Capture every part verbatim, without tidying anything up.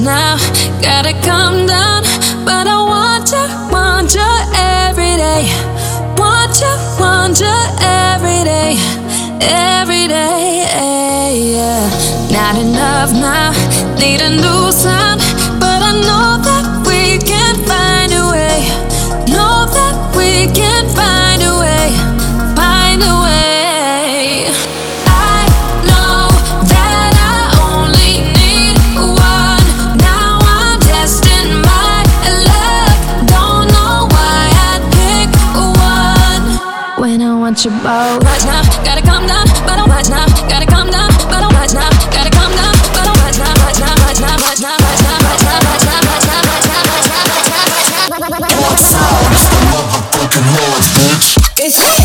now, gotta calm down. But I want you, want you every day. Want you, want you every day. Every day, yeah. Not enough now, need a new sound. But I know that we can find a way. Know that we can find a way. Find a way. I know that I only need one. Now I'm testing my luck. Don't know why I'd pick one when I want you both. Right now, gotta calm down, but I'm right now. Gotta calm down, but I'm right now. Gotta calm down, but I'm right now. Right now, right now, right now, right now, right now, right now, right now, right now, right now, right now, right now. What sound is the motherfucking noise, bitch? It's me.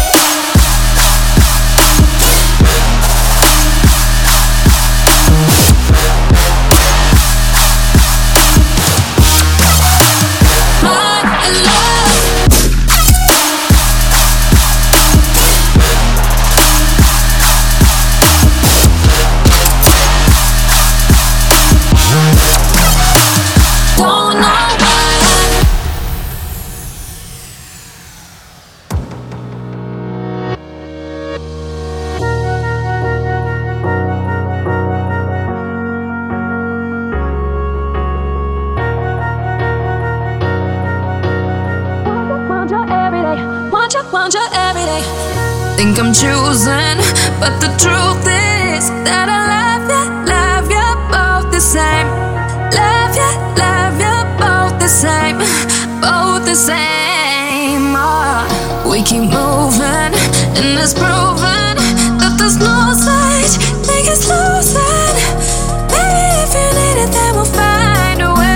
Want you every day. Think I'm choosing, but the truth is that I love you, love you both the same. Love you, love you both the same, both the same. Oh, we keep moving, and it's proven that there's no such thing as losing. Maybe if you need it, then we'll find a way.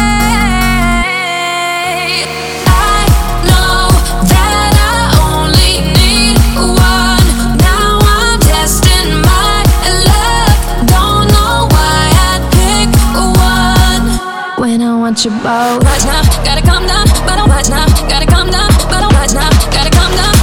Want you both. Right now, gotta calm down, but I'm right now. Gotta calm down, but I'm right now. Gotta calm down,